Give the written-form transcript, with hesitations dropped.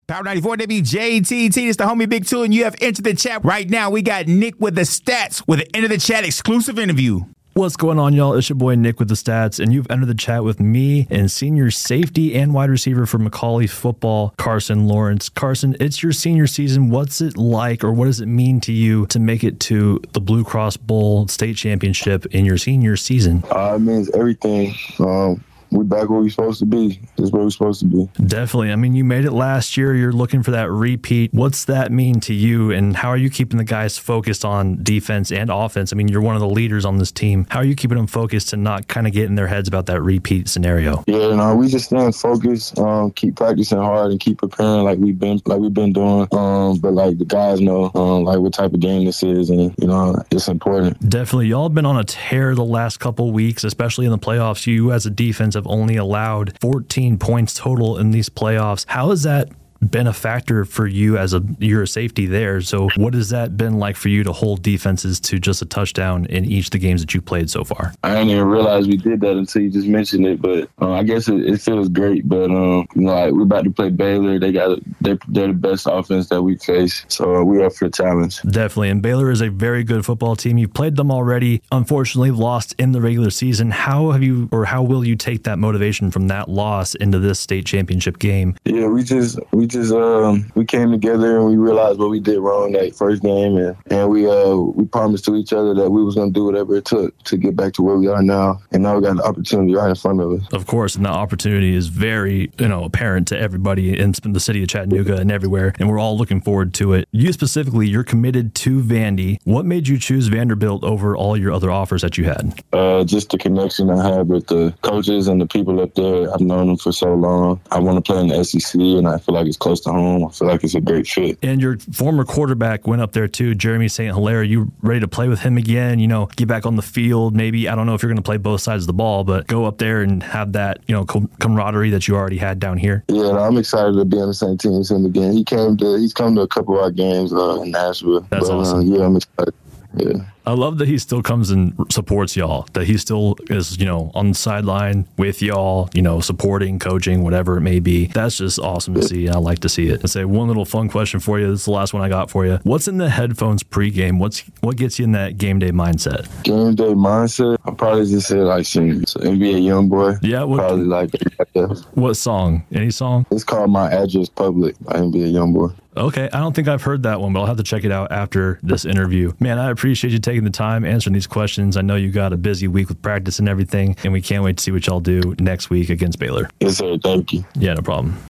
Power 94 WJTT. It's the homie Big Two, and you have entered the chat right now. We got Nick with the stats with an Enter the Chat exclusive interview. What's going on, y'all? It's your boy Nick with the stats, and you've entered the chat with me and senior safety and wide receiver for Macaulay football, Carson Lawrence. Carson, it's your senior season. What's it like, or what does it mean to you to make it to the Blue Cross Bowl state championship in your senior season? It means everything. We're back where we're supposed to be. This is where we're supposed to be. Definitely. I mean, you made it last year. You're looking for that repeat. What's that mean to you, and how are you keeping the guys focused on defense and offense? I mean, you're one of the leaders on this team. How are you keeping them focused to not kind of get in their heads about that repeat scenario? Yeah, no, we just staying focused, keep practicing hard, and keep preparing like we've been doing. But like the guys know, like what type of game this is, and it's important. Definitely, y'all have been on a tear the last couple weeks, especially in the playoffs. You as a defense have only allowed 14 points total in these playoffs. How has that been a factor for you as you're a safety there? So what has that been like for you to hold defenses to just a touchdown in each of the games that you played so far? I didn't even realize we did that until you just mentioned it, but I guess it feels great. But like we're about to play Baylor. They're the best offense that we face, so we're up for the challenge. Definitely, and Baylor is a very good football team. You've played them already. Unfortunately, lost in the regular season. How will you take that motivation from that loss into this state championship game? Yeah, we came together and we realized what we did wrong that first game, and we promised to each other that we was going to do whatever it took to get back to where we are now. And now we got an opportunity right in front of us. Of course, and that opportunity is very apparent to everybody in the city of Chattanooga and everywhere, and we're all looking forward to it. You specifically, you're committed to Vandy. What made you choose Vanderbilt over all your other offers that you had? Just the connection I have with the coaches and the people up there. I've known them for so long. I want to play in the SEC, and I feel like it's close to home. I feel like it's a great fit. And your former quarterback went up there too, Jeremy St. Hilaire. You ready to play with him again? Get back on the field. Maybe, I don't know if you're going to play both sides of the ball, but go up there and have that, camaraderie that you already had down here. Yeah, I'm excited to be on the same team as him again. He's come to a couple of our games in Nashville. That's awesome. Yeah, I'm excited. Yeah. I love that he still comes and supports y'all, that he still is, on the sideline with y'all, supporting, coaching, whatever it may be. That's just awesome to see. I like to see it. And say one little fun question for you. This is the last one I got for you. What's in the headphones pregame? What gets you in that game day mindset? Game day mindset? I'll probably just say like some NBA Youngboy. Yeah. Probably like what song? Any song? It's called My Address Public by NBA Youngboy. Okay, I don't think I've heard that one, but I'll have to check it out after this interview. Man, I appreciate you taking the time answering these questions. I know you got a busy week with practice and everything, and we can't wait to see what y'all do next week against Baylor. Yes, sir. Thank you. Yeah, no problem.